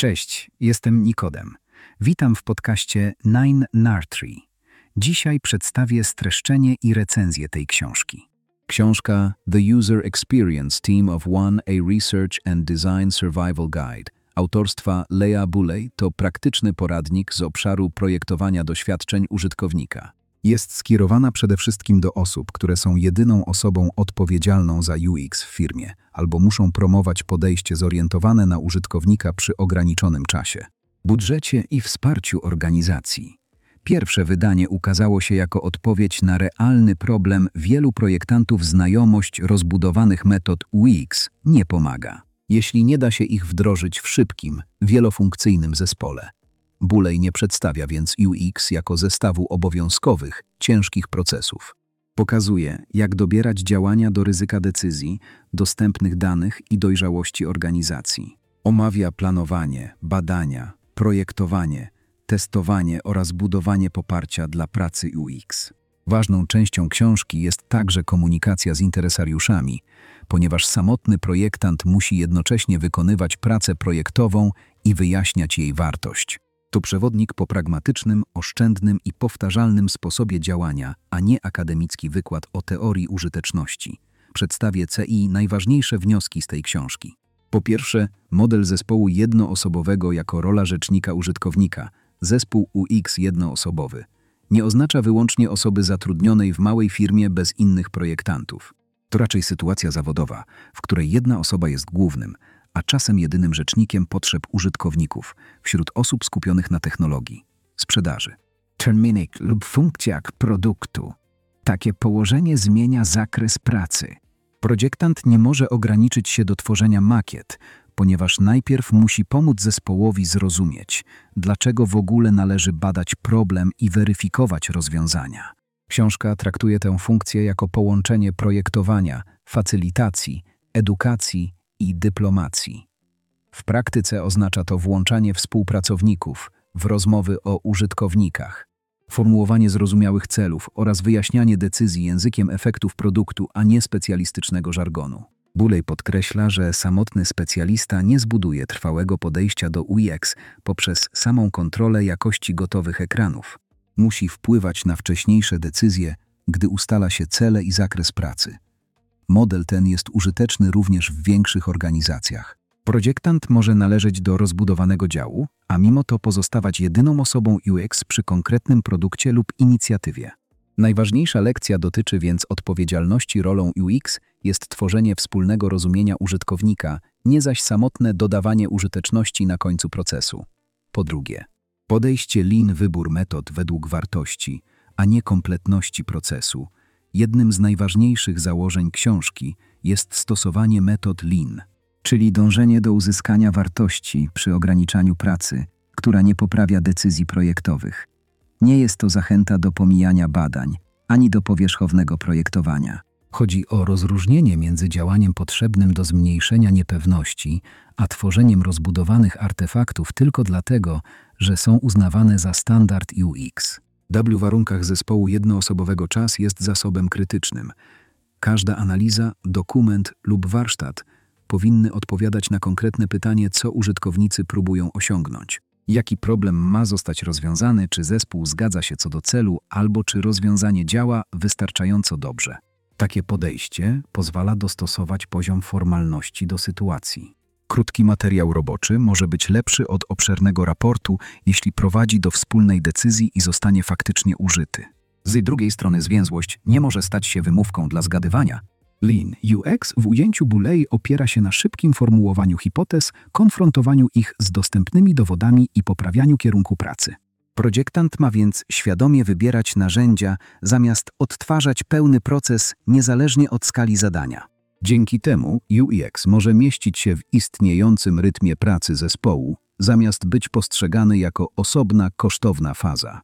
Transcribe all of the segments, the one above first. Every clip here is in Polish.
Cześć, jestem Nikodem. Witam w podcaście 9NAR3. Dzisiaj przedstawię streszczenie i recenzję tej książki. Książka The User Experience Team of One, a Research and Design Survival Guide autorstwa Lea Bulley to praktyczny poradnik z obszaru projektowania doświadczeń użytkownika. Jest skierowana przede wszystkim do osób, które są jedyną osobą odpowiedzialną za UX w firmie albo muszą promować podejście zorientowane na użytkownika przy ograniczonym czasie, budżecie i wsparciu organizacji. Pierwsze wydanie ukazało się jako odpowiedź na realny problem wielu projektantów. Znajomość rozbudowanych metod UX nie pomaga, jeśli nie da się ich wdrożyć w szybkim, wielofunkcyjnym zespole. Bulley nie przedstawia więc UX jako zestawu obowiązkowych, ciężkich procesów. Pokazuje, jak dobierać działania do ryzyka decyzji, dostępnych danych i dojrzałości organizacji. Omawia planowanie, badania, projektowanie, testowanie oraz budowanie poparcia dla pracy UX. Ważną częścią książki jest także komunikacja z interesariuszami, ponieważ samotny projektant musi jednocześnie wykonywać pracę projektową i wyjaśniać jej wartość. To przewodnik po pragmatycznym, oszczędnym i powtarzalnym sposobie działania, a nie akademicki wykład o teorii użyteczności. Przedstawię najważniejsze wnioski z tej książki. Po pierwsze, model zespołu jednoosobowego jako rola rzecznika użytkownika. Zespół UX jednoosobowy nie oznacza wyłącznie osoby zatrudnionej w małej firmie bez innych projektantów. To raczej sytuacja zawodowa, w której jedna osoba jest głównym, a czasem jedynym rzecznikiem potrzeb użytkowników wśród osób skupionych na technologii, sprzedaży, terminik lub funkcjach produktu. Takie położenie zmienia zakres pracy. Projektant nie może ograniczyć się do tworzenia makiet, ponieważ najpierw musi pomóc zespołowi zrozumieć, dlaczego w ogóle należy badać problem i weryfikować rozwiązania. Książka traktuje tę funkcję jako połączenie projektowania, facylitacji, edukacji i dyplomacji. W praktyce oznacza to włączanie współpracowników w rozmowy o użytkownikach, formułowanie zrozumiałych celów oraz wyjaśnianie decyzji językiem efektów produktu, a nie specjalistycznego żargonu. Bulley podkreśla, że samotny specjalista nie zbuduje trwałego podejścia do UX poprzez samą kontrolę jakości gotowych ekranów. Musi wpływać na wcześniejsze decyzje, gdy ustala się cele i zakres pracy. Model ten jest użyteczny również w większych organizacjach. Projektant może należeć do rozbudowanego działu, a mimo to pozostawać jedyną osobą UX przy konkretnym produkcie lub inicjatywie. Najważniejsza lekcja dotyczy więc odpowiedzialności. Rolą UX jest tworzenie wspólnego rozumienia użytkownika, nie zaś samotne dodawanie użyteczności na końcu procesu. Po drugie, podejście Lean, wybór metod według wartości, a nie kompletności procesu. Jednym z najważniejszych założeń książki jest stosowanie metod Lean, czyli dążenie do uzyskania wartości przy ograniczaniu pracy, która nie poprawia decyzji projektowych. Nie jest to zachęta do pomijania badań, ani do powierzchownego projektowania. Chodzi o rozróżnienie między działaniem potrzebnym do zmniejszenia niepewności, a tworzeniem rozbudowanych artefaktów tylko dlatego, że są uznawane za standard UX. W warunkach zespołu jednoosobowego czas jest zasobem krytycznym. Każda analiza, dokument lub warsztat powinny odpowiadać na konkretne pytanie, co użytkownicy próbują osiągnąć. Jaki problem ma zostać rozwiązany, czy zespół zgadza się co do celu, albo czy rozwiązanie działa wystarczająco dobrze. Takie podejście pozwala dostosować poziom formalności do sytuacji. Krótki materiał roboczy może być lepszy od obszernego raportu, jeśli prowadzi do wspólnej decyzji i zostanie faktycznie użyty. Z drugiej strony zwięzłość nie może stać się wymówką dla zgadywania. Lean UX w ujęciu Bulley opiera się na szybkim formułowaniu hipotez, konfrontowaniu ich z dostępnymi dowodami i poprawianiu kierunku pracy. Projektant ma więc świadomie wybierać narzędzia, zamiast odtwarzać pełny proces niezależnie od skali zadania. Dzięki temu UX może mieścić się w istniejącym rytmie pracy zespołu, zamiast być postrzegany jako osobna, kosztowna faza.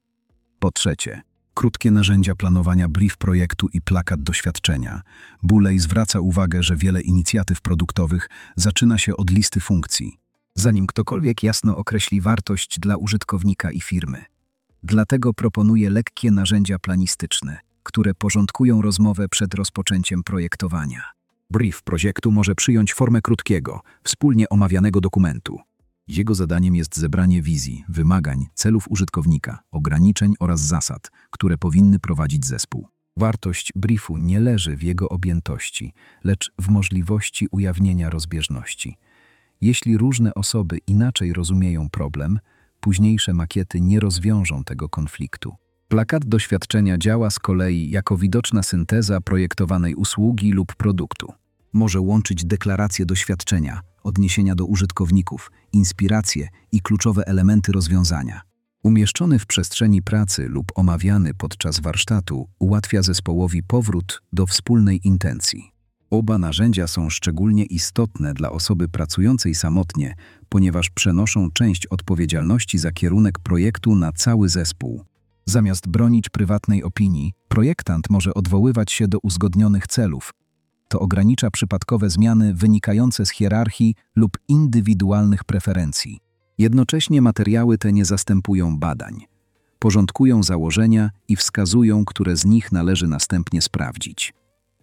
Po trzecie, krótkie narzędzia planowania, brief projektu i plakat doświadczenia. Bulley zwraca uwagę, że wiele inicjatyw produktowych zaczyna się od listy funkcji, zanim ktokolwiek jasno określi wartość dla użytkownika i firmy. Dlatego proponuje lekkie narzędzia planistyczne, które porządkują rozmowę przed rozpoczęciem projektowania. Brief projektu może przyjąć formę krótkiego, wspólnie omawianego dokumentu. Jego zadaniem jest zebranie wizji, wymagań, celów użytkownika, ograniczeń oraz zasad, które powinny prowadzić zespół. Wartość briefu nie leży w jego objętości, lecz w możliwości ujawnienia rozbieżności. Jeśli różne osoby inaczej rozumieją problem, późniejsze makiety nie rozwiążą tego konfliktu. Plakat doświadczenia działa z kolei jako widoczna synteza projektowanej usługi lub produktu. Może łączyć deklaracje doświadczenia, odniesienia do użytkowników, inspiracje i kluczowe elementy rozwiązania. Umieszczony w przestrzeni pracy lub omawiany podczas warsztatu ułatwia zespołowi powrót do wspólnej intencji. Oba narzędzia są szczególnie istotne dla osoby pracującej samotnie, ponieważ przenoszą część odpowiedzialności za kierunek projektu na cały zespół. Zamiast bronić prywatnej opinii, projektant może odwoływać się do uzgodnionych celów. To ogranicza przypadkowe zmiany wynikające z hierarchii lub indywidualnych preferencji. Jednocześnie materiały te nie zastępują badań. Porządkują założenia i wskazują, które z nich należy następnie sprawdzić.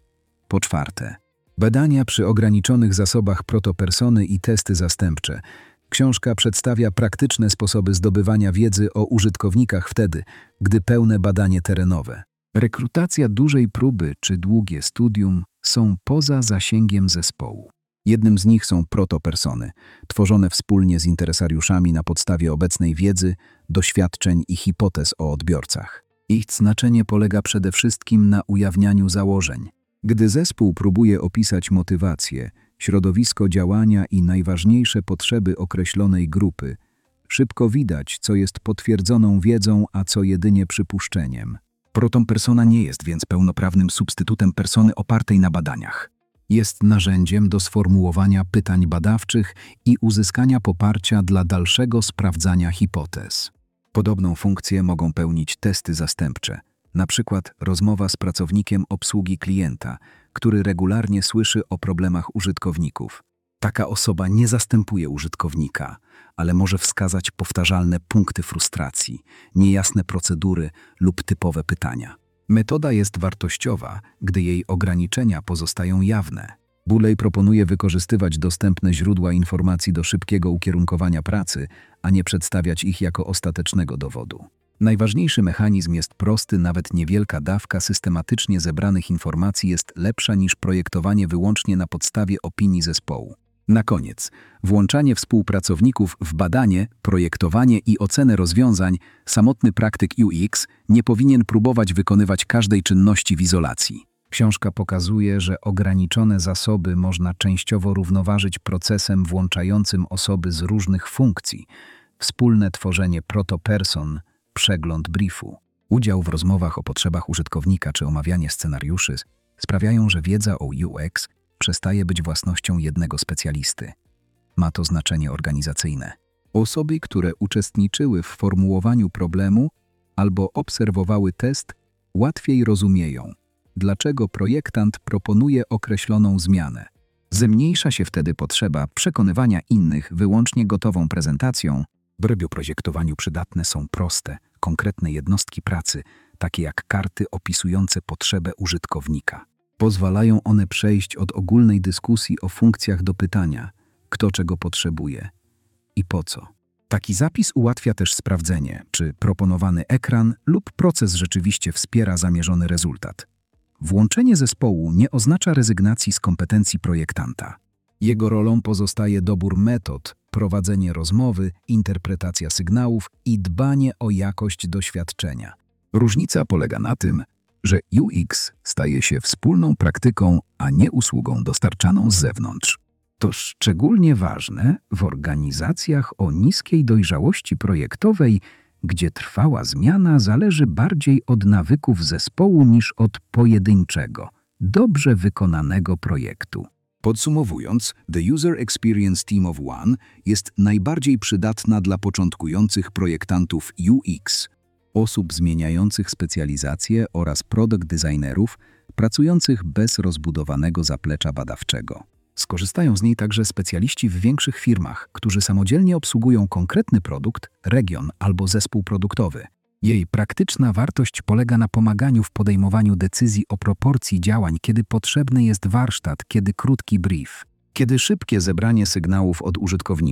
Po czwarte, badania przy ograniczonych zasobach protopersony i testy zastępcze. Książka przedstawia praktyczne sposoby zdobywania wiedzy o użytkownikach wtedy, gdy pełne badanie terenowe. Rekrutacja dużej próby czy długie studium są poza zasięgiem zespołu. Jednym z nich są protopersony, tworzone wspólnie z interesariuszami na podstawie obecnej wiedzy, doświadczeń i hipotez o odbiorcach. Ich znaczenie polega przede wszystkim na ujawnianiu założeń. Gdy zespół próbuje opisać motywację, środowisko działania i najważniejsze potrzeby określonej grupy, szybko widać, co jest potwierdzoną wiedzą, a co jedynie przypuszczeniem. Protopersona nie jest więc pełnoprawnym substytutem persony opartej na badaniach. Jest narzędziem do sformułowania pytań badawczych i uzyskania poparcia dla dalszego sprawdzania hipotez. Podobną funkcję mogą pełnić testy zastępcze, na przykład rozmowa z pracownikiem obsługi klienta, który regularnie słyszy o problemach użytkowników. Taka osoba nie zastępuje użytkownika, ale może wskazać powtarzalne punkty frustracji, niejasne procedury lub typowe pytania. Metoda jest wartościowa, gdy jej ograniczenia pozostają jawne. Bulej proponuje wykorzystywać dostępne źródła informacji do szybkiego ukierunkowania pracy, a nie przedstawiać ich jako ostatecznego dowodu. Najważniejszy mechanizm jest prosty, nawet niewielka dawka systematycznie zebranych informacji jest lepsza niż projektowanie wyłącznie na podstawie opinii zespołu. Na koniec, włączanie współpracowników w badanie, projektowanie i ocenę rozwiązań, samotny praktyk UX nie powinien próbować wykonywać każdej czynności w izolacji. Książka pokazuje, że ograniczone zasoby można częściowo równoważyć procesem włączającym osoby z różnych funkcji, wspólne tworzenie protoperson, przegląd briefu. Udział w rozmowach o potrzebach użytkownika czy omawianie scenariuszy sprawiają, że wiedza o UX przestaje być własnością jednego specjalisty. Ma to znaczenie organizacyjne. Osoby, które uczestniczyły w formułowaniu problemu albo obserwowały test, łatwiej rozumieją, dlaczego projektant proponuje określoną zmianę. Zmniejsza się wtedy potrzeba przekonywania innych wyłącznie gotową prezentacją. W projektowaniu przydatne są proste, konkretne jednostki pracy, takie jak karty opisujące potrzebę użytkownika. Pozwalają one przejść od ogólnej dyskusji o funkcjach do pytania, kto czego potrzebuje i po co. Taki zapis ułatwia też sprawdzenie, czy proponowany ekran lub proces rzeczywiście wspiera zamierzony rezultat. Włączenie zespołu nie oznacza rezygnacji z kompetencji projektanta. Jego rolą pozostaje dobór metod, prowadzenie rozmowy, interpretacja sygnałów i dbanie o jakość doświadczenia. Różnica polega na tym, że UX staje się wspólną praktyką, a nie usługą dostarczaną z zewnątrz. To szczególnie ważne w organizacjach o niskiej dojrzałości projektowej, gdzie trwała zmiana zależy bardziej od nawyków zespołu niż od pojedynczego, dobrze wykonanego projektu. Podsumowując, The User Experience Team of One jest najbardziej przydatna dla początkujących projektantów UX, osób zmieniających specjalizację oraz product designerów pracujących bez rozbudowanego zaplecza badawczego. Skorzystają z niej także specjaliści w większych firmach, którzy samodzielnie obsługują konkretny produkt, region albo zespół produktowy. Jej praktyczna wartość polega na pomaganiu w podejmowaniu decyzji o proporcji działań, kiedy potrzebny jest warsztat, kiedy krótki brief, kiedy szybkie zebranie sygnałów od użytkowników,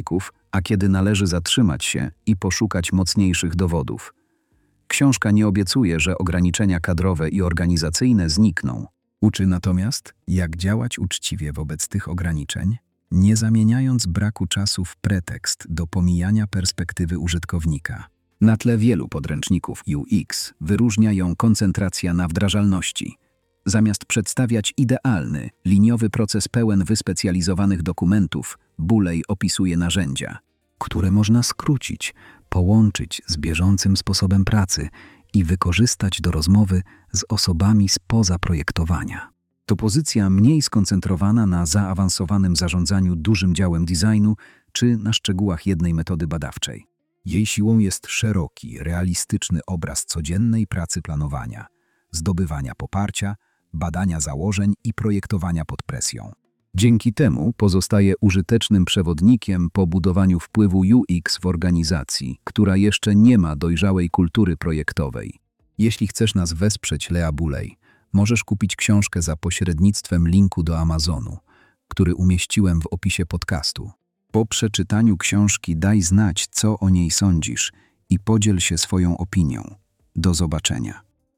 a kiedy należy zatrzymać się i poszukać mocniejszych dowodów. Książka nie obiecuje, że ograniczenia kadrowe i organizacyjne znikną. Uczy natomiast, jak działać uczciwie wobec tych ograniczeń, nie zamieniając braku czasu w pretekst do pomijania perspektywy użytkownika. Na tle wielu podręczników UX wyróżnia ją koncentracja na wdrażalności. Zamiast przedstawiać idealny, liniowy proces pełen wyspecjalizowanych dokumentów, Bulej opisuje narzędzia, które można skrócić, połączyć z bieżącym sposobem pracy i wykorzystać do rozmowy z osobami spoza projektowania. To pozycja mniej skoncentrowana na zaawansowanym zarządzaniu dużym działem designu czy na szczegółach jednej metody badawczej. Jej siłą jest szeroki, realistyczny obraz codziennej pracy planowania, zdobywania poparcia, badania założeń i projektowania pod presją. Dzięki temu pozostaje użytecznym przewodnikiem po budowaniu wpływu UX w organizacji, która jeszcze nie ma dojrzałej kultury projektowej. Jeśli chcesz nas wesprzeć, Lea Bulej, możesz kupić książkę za pośrednictwem linku do Amazonu, który umieściłem w opisie podcastu. Po przeczytaniu książki daj znać, co o niej sądzisz i podziel się swoją opinią. Do zobaczenia.